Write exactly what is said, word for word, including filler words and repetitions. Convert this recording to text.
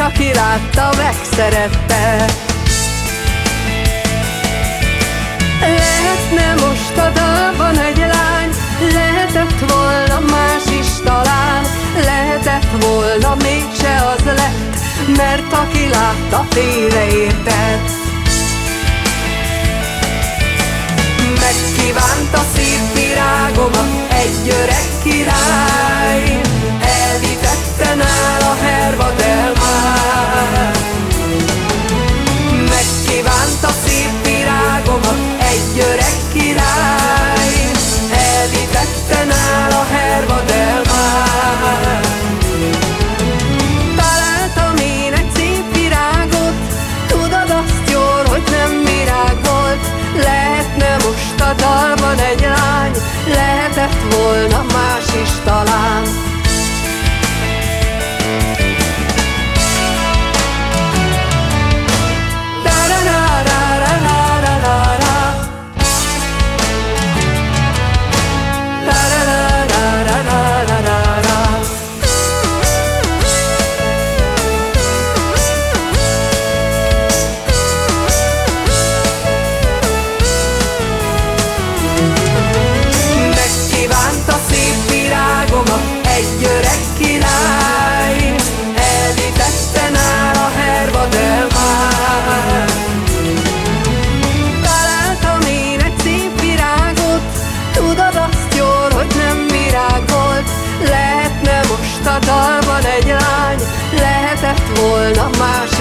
aki látta, megszerette. Lehetne most a dalban egy lány, lehetett volna más is talán, lehetett volna, mégse az lett, mert aki látta, félreértett. Megkívánta szép virágomat egy öreg király, elvitette nála Herva Delmár. Megkívánta szép virágomat egy öreg király, elvitette nála Herva Delmár. Találtam én egy szép virágot, tudod azt jól, hogy nem virág volt. Lehetne most a dalban egy lány, lehetett volna más is talán. Egy öreg király, elvitette nála Herva Delmár. Találtam én egy szép virágot, tudod azt jól, hogy nem virág volt. Lehetne most a dalban egy lány, lehetett volna más